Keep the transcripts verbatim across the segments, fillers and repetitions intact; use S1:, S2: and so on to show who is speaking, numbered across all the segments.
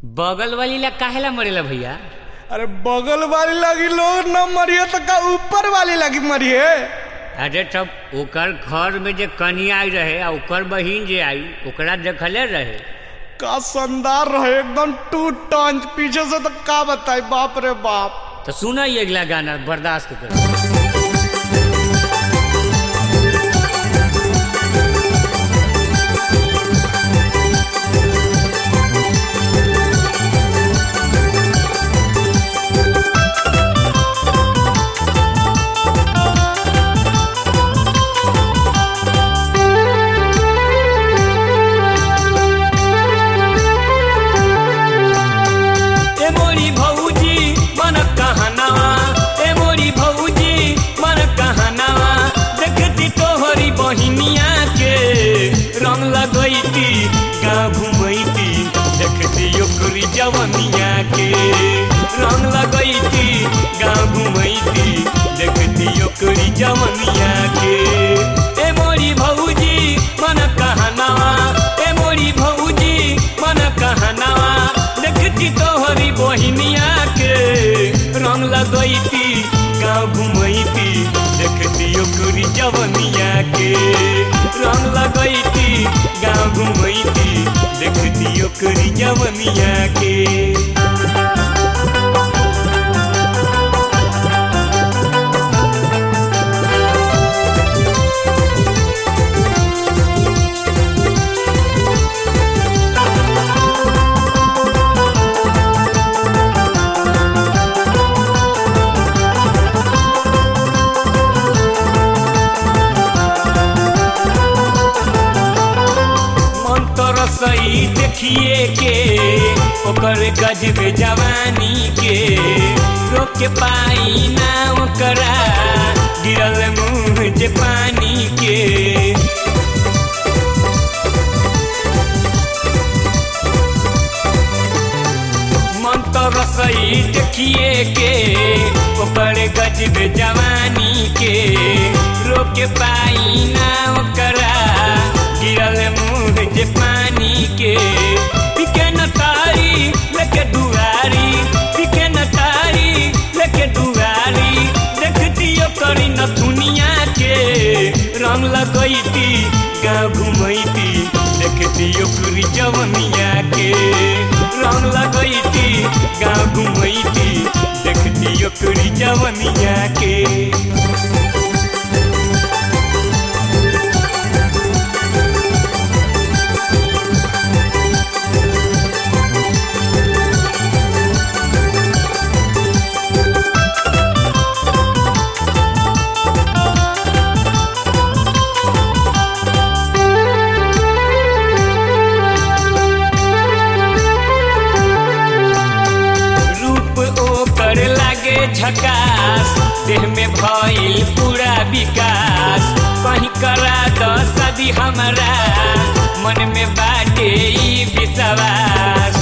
S1: बगल वाली ला काहेला मरेला भैया?
S2: अरे बगल वाली लगी लोग न मरिए तो का ऊपर वाली लगी मरिए।
S1: अरे तब ओकर घर में जे कन्या आई रहे आ ओकर बहिन जे आई ओकरा देखले रहे।
S2: का शानदार रहे, एकदम टू टंच पीछे से तो का बताई, बाप रे बाप।
S1: तो सुना ये अगला गाना बर्दाश्त कर।
S3: जवनिया के रंग लगैती गाँव घुमैती देखती ओकरी जवनिया के। ए मोरी भौजी मन कहनावा, ए मोरी भौजी मन कहनावा देखती तोहरी बहिनिया के रंग लगैती गाँव घुमैती देखती ओकरी जवनिया के। रंग लगैती गाँव घुमैती देखती ओकरी जवनिया के। सही देखिए के ओकर गजब जवानी के रोक के पाई ना ओकरा गिरल मुँह जे पानी के। मन तो रसई देखिए के ओकर गजब जवानी के रोक के पाई ना ओकरा गिरल मुँह जे पानी के। पिके न तारी लेके दुआरी, पिके न तारी लेके दुआरी देखती ओकरी न दुनिया के रंग लगैती गाँव घुमैती देखती ओकरी जवनिया के। रंग लगैती गाँव घुमैती देखती ओकरी जवनिया के। झकास देह में भइल पूरा विकास कहीं करा दो शादी हमारा मन में बाटे ई विश्वास।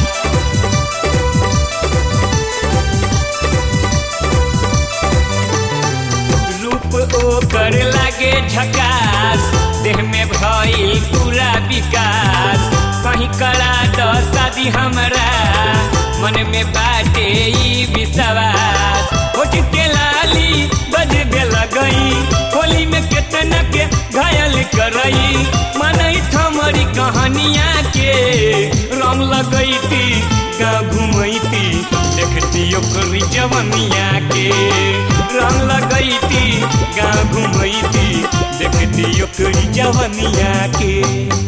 S3: रूप ओकर लागे झकास देह में भइल पूरा विकास कहीं करा दो शादी हमारा मन में बाटे ई विश्वास। होठ के लाली बजबे लगई होली में केतना के घायल करई मनई थमरी कहानिया के। रंग लगैती गाँव घुमैती देखती ओकरी जवनिया के। रंग लगैती गाँव घुमैती देखती ओकरी जवनिया के।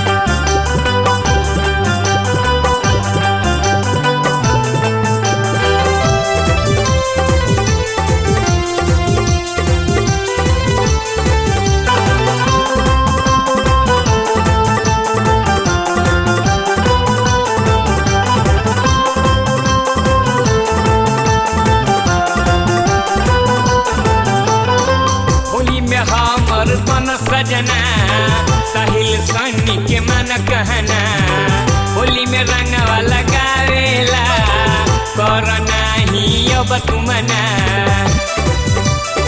S3: सजना साहिल सन्नी के मन कहना होली में रंगवा लगावेला कर नाही अब तू मना।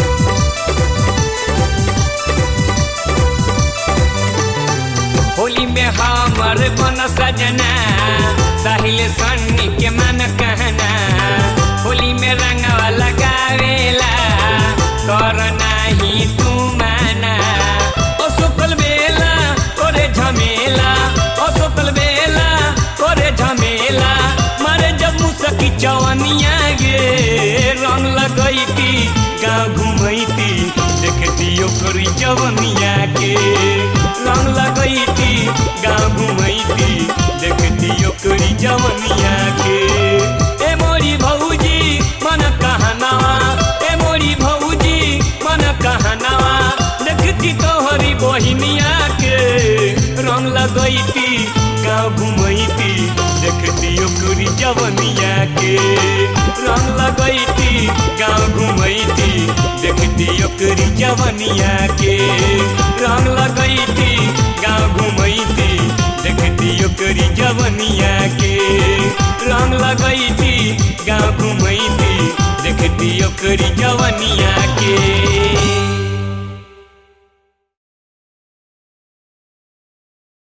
S3: होली में हमर बन सजना साहिल सन्नी के मन कहना होली में रंगवा लगावेला कर नाही तू माना ओ सुकल बेला तोरे झमेला ओ सुकल बेला तोरे झमेला मारे जब मुसकी चवनिया गे रंग लगैती गाँव घुमैती देखती ओकरी जवनिया के रंग लगैती गाँव घुमैती देखती ओकरी जवनिया के ए मोरी भौजी मन कहनावा ए मोरी भौजी मन कहनावा देखती तोहरी बहिनिया के रंग लगैती गाँव घुमैती देखती ओकरी जवनिया के रंग लगैती गाँव घुमैती देखती ओकरी जवनिया के रंग लगैती गाँव घुमैती देखती ओकरी जवनिया के रंग लगैती गाँव घुमैती देखती ओकरी जवनिया के।